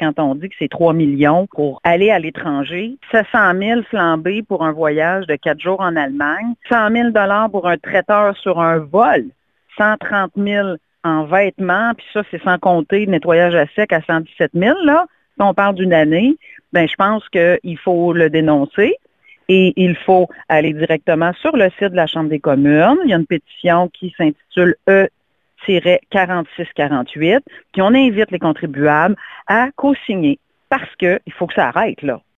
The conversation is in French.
quand on dit que c'est 3 millions pour aller à l'étranger, 700 000 flambés pour un voyage de 4 jours en Allemagne, 100 000 $ pour un traiteur sur un vol, 130 000 en vêtements, puis ça, c'est sans compter le nettoyage à sec à 117 000, là. Si on parle d'une année, ben je pense qu'il faut le dénoncer. Et il faut aller directement sur le site de la Chambre des communes. Il y a une pétition qui s'intitule E-4648, puis on invite les contribuables à co-signer parce qu'il faut que ça arrête, là.